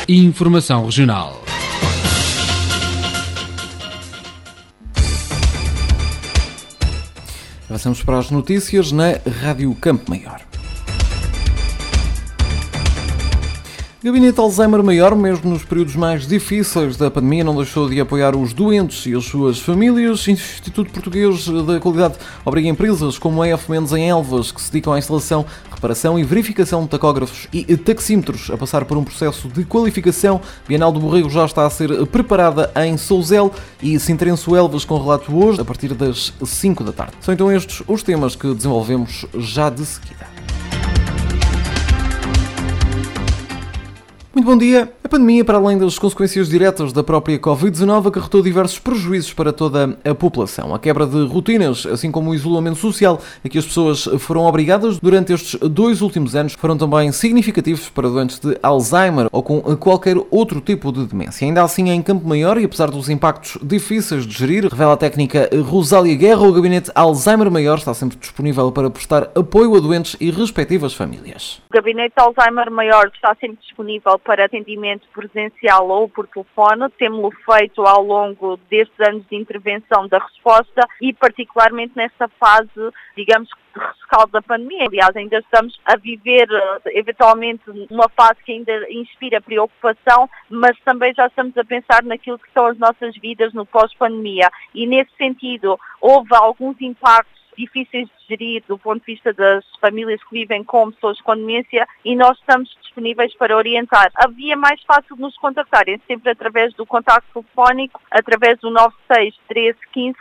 Informação Regional. Avançamos para as notícias na Rádio Campo Maior. O Gabinete Alzheimer Maior, mesmo nos períodos mais difíceis da pandemia, não deixou de apoiar os doentes e as suas famílias. O Instituto Português da Qualidade obriga empresas como a F Mendes em Elvas, que se dedicam à instalação, reparação e verificação de tacógrafos e taxímetros, a passar por um processo de qualificação. Bienal do Borrego já está a ser preparada em Sousel e Sintrenço Elvas, com relato hoje, a partir das 5 da tarde. São então estes os temas que desenvolvemos já de seguida. Muito bom dia. A pandemia, para além das consequências diretas da própria Covid-19, acarretou diversos prejuízos para toda a população. A quebra de rotinas, assim como o isolamento social a que as pessoas foram obrigadas durante estes 2 últimos anos, foram também significativos para doentes de Alzheimer ou com qualquer outro tipo de demência. Ainda assim, em Campo Maior, e apesar dos impactos difíceis de gerir, revela a técnica Rosália Guerra, o Gabinete Alzheimer Maior está sempre disponível para prestar apoio a doentes e respectivas famílias. O Gabinete Alzheimer Maior está sempre disponível para atendimento presencial ou por telefone. Temos-lo feito ao longo destes anos de intervenção da resposta e particularmente nesta fase, digamos, de rescaldo da pandemia. Aliás, ainda estamos a viver eventualmente uma fase que ainda inspira preocupação, mas também já estamos a pensar naquilo que são as nossas vidas no pós-pandemia. E nesse sentido, houve alguns impactos difíceis de gerir do ponto de vista das famílias que vivem com pessoas com demência e nós estamos disponíveis para orientar. A via mais fácil de nos contactarem sempre através do contacto telefónico, através do 96 13 15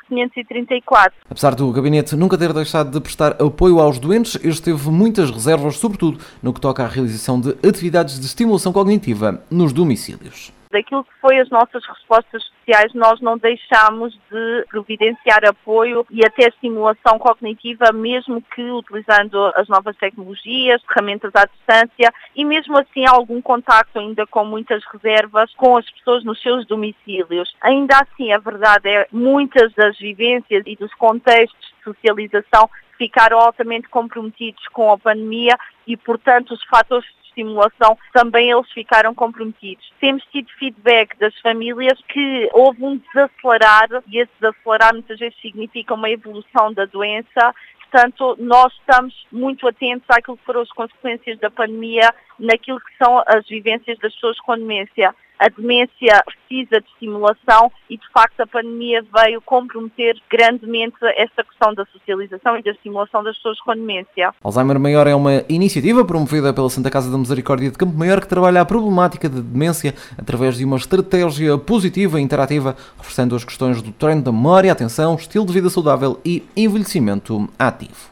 534. Apesar do Gabinete nunca ter deixado de prestar apoio aos doentes, este teve muitas reservas, sobretudo no que toca à realização de atividades de estimulação cognitiva nos domicílios. Daquilo que foi as nossas respostas sociais, nós não deixamos de providenciar apoio e até estimulação cognitiva, mesmo que utilizando as novas tecnologias, ferramentas à distância e mesmo assim algum contacto ainda com muitas reservas com as pessoas nos seus domicílios. Ainda assim, a verdade é muitas das vivências e dos contextos de socialização ficaram altamente comprometidos com a pandemia e, portanto, os fatores de estimulação também eles ficaram comprometidos. Temos tido feedback das famílias que houve um desacelerar e esse desacelerar muitas vezes significa uma evolução da doença. Portanto, nós estamos muito atentos àquilo que foram as consequências da pandemia naquilo que são as vivências das pessoas com demência. A demência precisa de estimulação e, de facto, a pandemia veio comprometer grandemente esta questão da socialização e da estimulação das pessoas com demência. Alzheimer Maior é uma iniciativa promovida pela Santa Casa da Misericórdia de Campo Maior que trabalha a problemática de demência através de uma estratégia positiva e interativa, reforçando as questões do treino da memória, atenção, estilo de vida saudável e envelhecimento ativo.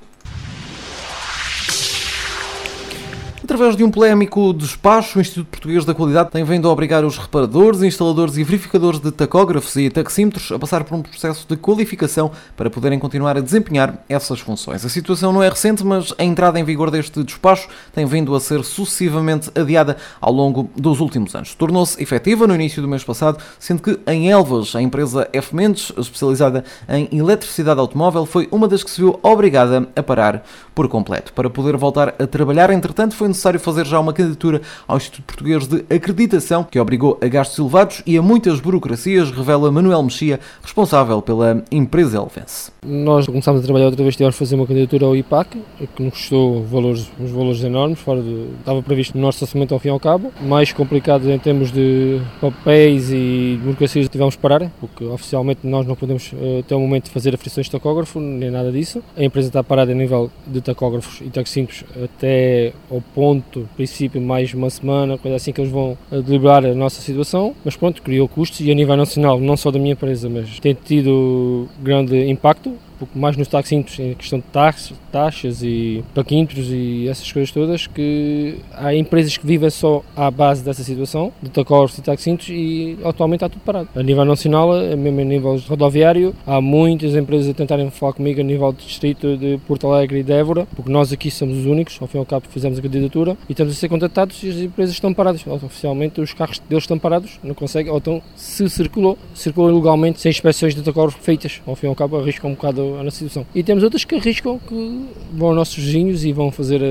Através de um polémico despacho, o Instituto Português da Qualidade tem vindo a obrigar os reparadores, instaladores e verificadores de tacógrafos e taxímetros a passar por um processo de qualificação para poderem continuar a desempenhar essas funções. A situação não é recente, mas a entrada em vigor deste despacho tem vindo a ser sucessivamente adiada ao longo dos últimos anos. Tornou-se efetiva no início do mês passado, sendo que em Elvas, a empresa F Mendes, especializada em eletricidade automóvel, foi uma das que se viu obrigada a parar por completo. Para poder voltar a trabalhar, entretanto, foi necessário fazer já uma candidatura ao Instituto Português de Acreditação, que obrigou a gastos elevados e a muitas burocracias, revela Manuel Mexia, responsável pela empresa elvense. Nós começámos a trabalhar outra vez, tivemos a fazer uma candidatura ao IPAC, que nos custou uns valores enormes, estava previsto no nosso orçamento ao fim e ao cabo. Mais complicado em termos de papéis e burocracias tivemos que parar, porque oficialmente nós não podemos até o momento fazer aferições de tacógrafo, nem nada disso. A empresa está parada a nível de tacógrafos e taxímetros até ao ponto, princípio, mais uma semana, coisa assim que eles vão deliberar a nossa situação, mas pronto, criou custos e a nível nacional, não só da minha empresa, mas tem tido grande impacto, pouco mais nos taxímetros, em questão de taxas e paquímetros e essas coisas todas, que há empresas que vivem só à base dessa situação, de tacógrafos e taxímetros, e atualmente está tudo parado. A nível nacional, mesmo a nível rodoviário, há muitas empresas a tentarem falar comigo a nível de distrito de Porto Alegre e de Évora, porque nós aqui somos os únicos, ao fim e ao cabo fizemos a candidatura, e estamos a ser contatados e as empresas estão paradas. Oficialmente os carros deles estão parados, não conseguem, ou então se circulou ilegalmente, sem inspeções de tacógrafo feitas, ao fim e ao cabo arriscam um bocado na situação. E temos outras que arriscam, que vão aos nossos vizinhos e vão fazer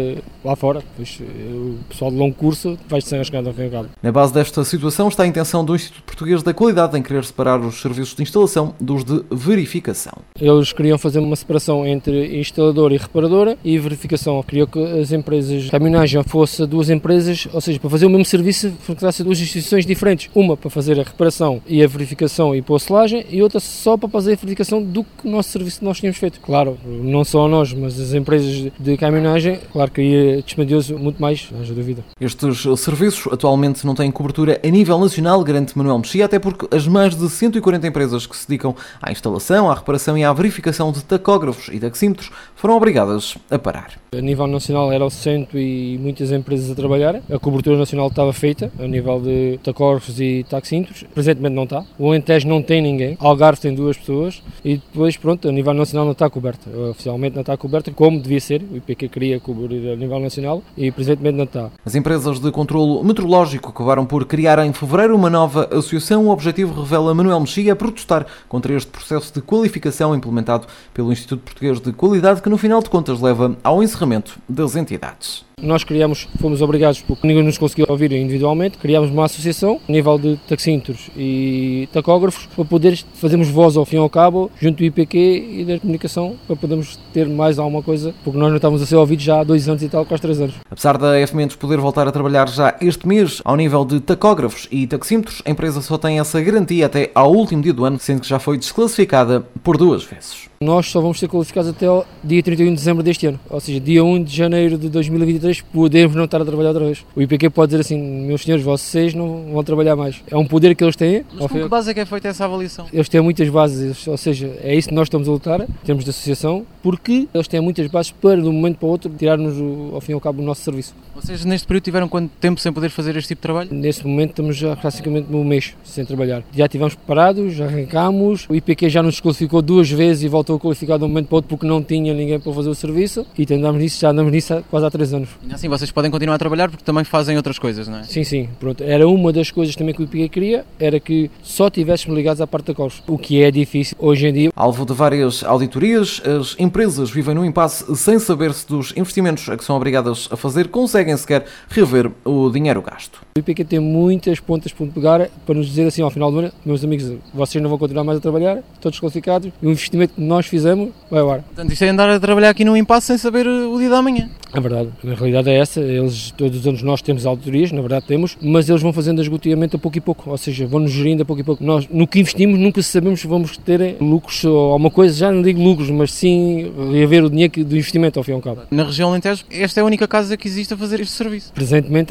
lá fora, pois o pessoal de longo curso vai se enrascando ao fim e ao cabo. Na base desta situação está a intenção do Instituto Português da Qualidade em querer separar os serviços de instalação dos de verificação. Eles queriam fazer uma separação entre instalador e reparadora e verificação. Queriam que as empresas de caminhonagem fossem duas empresas, ou seja, para fazer o mesmo serviço, fossem duas instituições diferentes. Uma para fazer a reparação e a verificação e pôr a selagem e outra só para fazer a verificação do que o nosso serviço que nós tínhamos feito. Claro, não só nós, mas as empresas de caminhonagem, claro que ia dispendioso muito mais, não haja dúvida. Estes serviços atualmente não têm cobertura a nível nacional, garante Manuel Mexia, até porque as mais de 140 empresas que se dedicam à instalação, à reparação e à verificação de tacógrafos e taxímetros foram obrigadas a parar. A nível nacional eram 100 e muitas empresas a trabalhar, a cobertura nacional estava feita, a nível de tacógrafos e taxímetros, presentemente não está, o Alentejo não tem ninguém, Algarve tem 2 pessoas e depois, pronto, a nível nacional não está coberta, oficialmente não está coberta, como devia ser, o IPQ queria cobrir a nível nacional e presentemente não está. As empresas de controlo meteorológico acabaram por criar em fevereiro uma nova associação. O objetivo, revela Manuel Mexia, é protestar contra este processo de qualificação implementado pelo Instituto Português de Qualidade, que no final de contas leva ao encerramento das entidades. Nós fomos obrigados, porque ninguém nos conseguiu ouvir individualmente, criámos uma associação a nível de taxímetros e tacógrafos para poder fazermos voz ao fim e ao cabo junto do IPQ e da comunicação para podermos ter mais alguma coisa, porque nós não estávamos a ser ouvidos já há 2 anos e tal, quase 3 anos. Apesar da F-Mentos poder voltar a trabalhar já este mês ao nível de tacógrafos e taxímetros, a empresa só tem essa garantia até ao último dia do ano, sendo que já foi desclassificada por 2 vezes. Nós só vamos ser qualificados até ao dia 31 de dezembro deste ano, ou seja, dia 1 de janeiro de 2023 podemos não estar a trabalhar outra vez. O IPQ pode dizer assim, meus senhores, vocês não vão trabalhar mais. É um poder que eles têm. Mas com que base é que é feita essa avaliação? Eles têm muitas bases, ou seja, é isso que nós estamos a lutar, em termos de associação, porque eles têm muitas bases para, de um momento para o outro, tirar-nos, ao fim e ao cabo, o nosso serviço. Vocês neste período tiveram quanto tempo sem poder fazer este tipo de trabalho? Neste momento estamos já praticamente um mês sem trabalhar. Já estivemos parados, já arrancámos, o IPQ já nos desqualificou 2 vezes e voltou a qualificar de um momento para o outro porque não tinha ninguém para fazer o serviço e já andamos nisso quase há 3 anos. E assim vocês podem continuar a trabalhar porque também fazem outras coisas, não é? Sim, pronto. Era uma das coisas também que o IPQ queria, era que só tivéssemos ligados à parte da CORS, o que é difícil hoje em dia. Alvo de várias auditorias, as empresas vivem num impasse sem saber se dos investimentos a que são obrigadas a fazer conseguem sequer rever o dinheiro gasto. O IPQ tem muitas pontas para pegar para nos dizer assim ao final do ano, meus amigos, vocês não vão continuar mais a trabalhar, estão desqualificados e o investimento que nós fizemos vai ao ar. Portanto, isto é andar a trabalhar aqui num impasse sem saber o dia da manhã. É verdade, na realidade é essa, todos os anos nós temos auditorias, na verdade temos, mas eles vão fazendo esgotamento a pouco e pouco, ou seja, vão-nos gerindo a pouco e pouco. Nós, no que investimos, nunca sabemos se vamos ter lucros ou alguma coisa, já não digo lucros, mas sim reaver o dinheiro do investimento ao fim e ao cabo. Na região Alentejo, esta é a única casa que existe a fazer este serviço? Presentemente,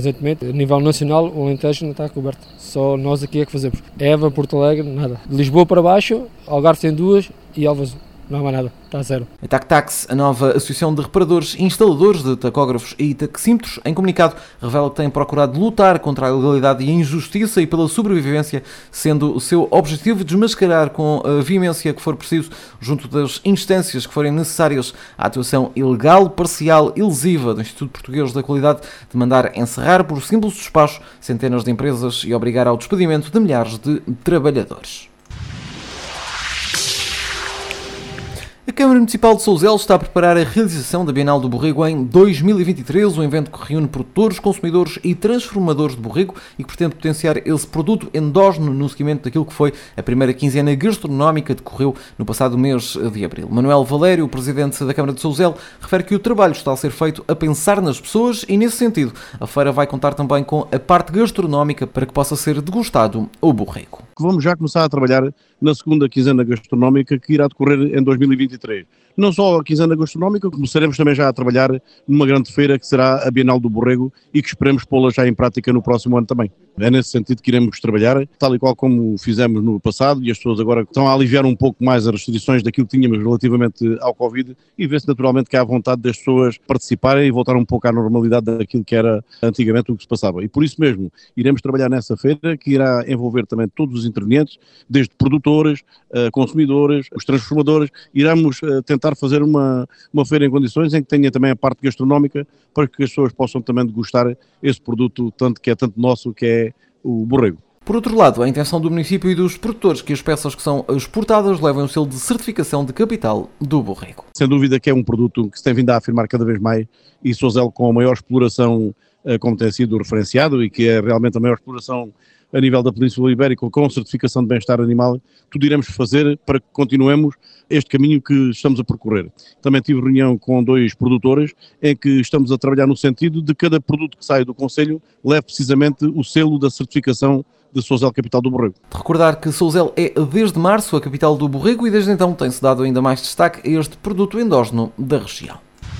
a nível nacional, o Alentejo não está coberto, só nós aqui é que fazemos. Évora, Porto Alegre, nada. De Lisboa para baixo, Algarve tem 2 e Alvas não há mais nada, está a 0. A TACTAX, a nova Associação de Reparadores e Instaladores de Tacógrafos e Taxímetros, em comunicado, revela que tem procurado lutar contra a ilegalidade e a injustiça e pela sobrevivência, sendo o seu objetivo desmascarar com a veemência que for preciso, junto das instâncias que forem necessárias, a atuação ilegal, parcial e lesiva do Instituto Português da Qualidade, de mandar encerrar por simples despacho centenas de empresas e obrigar ao despedimento de milhares de trabalhadores. A Câmara Municipal de Sousel está a preparar a realização da Bienal do Borrego em 2023, um evento que reúne produtores, consumidores e transformadores de borrego e que pretende potenciar esse produto endógeno no seguimento daquilo que foi a primeira quinzena gastronómica que decorreu no passado mês de abril. Manuel Valério, o presidente da Câmara de Sousel, refere que o trabalho está a ser feito a pensar nas pessoas e, nesse sentido, a feira vai contar também com a parte gastronómica para que possa ser degustado o borrego. Vamos já começar a trabalhar na segunda quinzena gastronómica que irá decorrer em 2023. Não só a quinzena gastronómica, começaremos também já a trabalhar numa grande feira que será a Bienal do Borrego e que esperemos pô-la já em prática no próximo ano também. É nesse sentido que iremos trabalhar, tal e qual como fizemos no passado, e as pessoas agora estão a aliviar um pouco mais as restrições daquilo que tínhamos relativamente ao Covid e vê-se naturalmente que há vontade das pessoas participarem e voltar um pouco à normalidade daquilo que era antigamente o que se passava. E por isso mesmo iremos trabalhar nessa feira que irá envolver também todos os intervenientes, desde produtores, consumidores, os transformadores. Iremos tentar fazer uma feira em condições em que tenha também a parte gastronómica para que as pessoas possam também degustar esse produto tanto que é tanto nosso, que é o borrego. Por outro lado, a intenção do município e dos produtores que as peças que são exportadas levem o selo de certificação de capital do borrego. Sem dúvida que é um produto que se tem vindo a afirmar cada vez mais e Sousel com a maior exploração, como tem sido referenciado, e que é realmente a maior exploração a nível da Península Ibérica, com certificação de bem-estar animal, tudo iremos fazer para que continuemos este caminho que estamos a percorrer. Também tive reunião com 2 produtores em que estamos a trabalhar no sentido de cada produto que sai do Conselho leve precisamente o selo da certificação de Sousel Capital do Borrego. De recordar que Sousel é desde março a capital do borrego e desde então tem-se dado ainda mais destaque a este produto endógeno da região.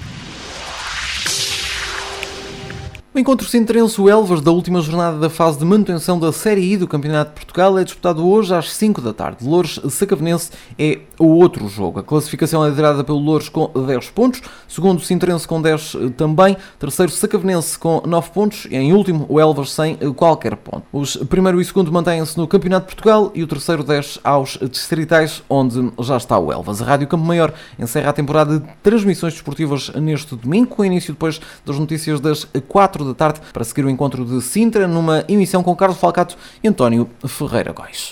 O encontro Sintrense-Elvas da última jornada da fase de manutenção da Série I do Campeonato de Portugal é disputado hoje às 5 da tarde. Loures-Sacavenense é o outro jogo. A classificação é liderada pelo Loures com 10 pontos, segundo Sintrense com 10 também, terceiro Sacavenense com 9 pontos e em último o Elvas sem qualquer ponto. Os primeiro e segundo mantêm-se no Campeonato de Portugal e o terceiro desce aos distritais, onde já está o Elvas. A Rádio Campo Maior encerra a temporada de transmissões desportivas neste domingo, com início depois das notícias das 4 da tarde, para seguir o encontro de Sintra, numa emissão com Carlos Falcato e António Ferreira Góis.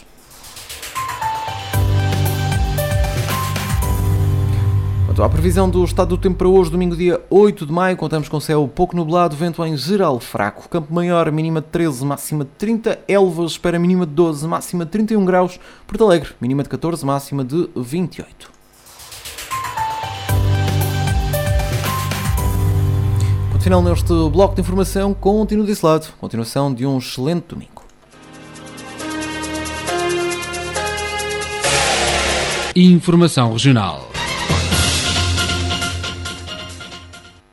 Quanto à previsão do estado do tempo para hoje, domingo dia 8 de maio, contamos com céu pouco nublado, vento em geral fraco. Campo Maior, mínima de 13, máxima de 30. Elvas, espera mínima de 12, máxima de 31 graus. Porto Alegre, mínima de 14, máxima de 28. Final neste bloco de informação, continua desse lado. Continuação de um excelente domingo. Informação regional.